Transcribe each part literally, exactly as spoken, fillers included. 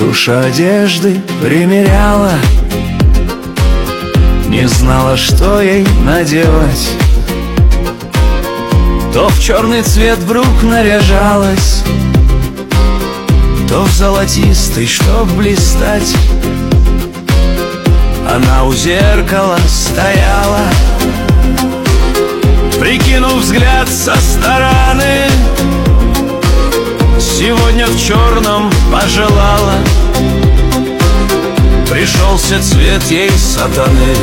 Душа одежды примеряла, не знала, что ей надевать. То в черный цвет вдруг наряжалась, то в золотистый, чтоб блистать. Она у зеркала стояла, прикинув взгляд со стороны. Сегодня в черном пожелала, пришелся цвет ей сатаны.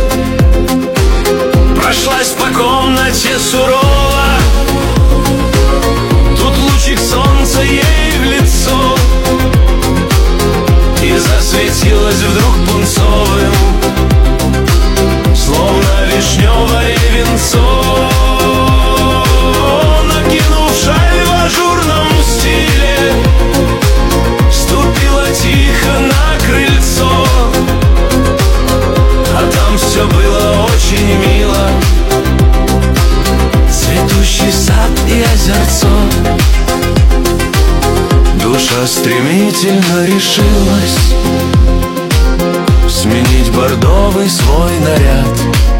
Прошлась по комнате сурово, тут лучик солнца ей в лицо, и засветилась вдруг пунцовым, словно вишневое венцо. Накинув шаль в ажурном стиле, ступила тихо на крыльцо, а там все было очень мило. Цветущий сад и озерцо. Душа стремительно решилась сменить бордовый свой наряд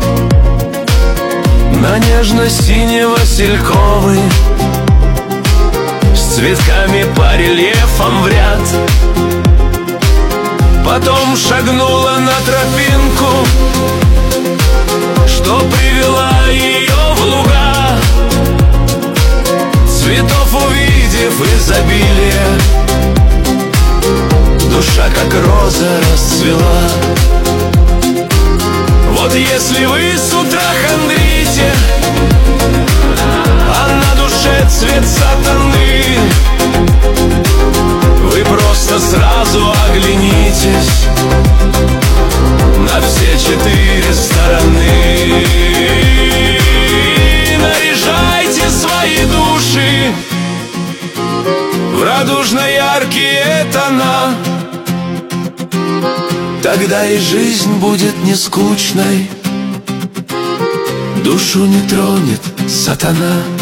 на нежно-сине-васильковый, с цветками по рельефам в ряд. Потом шагнула на тропинку, что привела ее в луга. Цветов увидев изобилие, душа как роза расцвела. Вот если вы с утра хандрите, а на душе цвет сатаны, вы просто сразу оглянитесь на все четыре стороны. Наряжайте свои души в радужно-яркие тона, тогда и жизнь будет не скучной, душу не тронет сатана.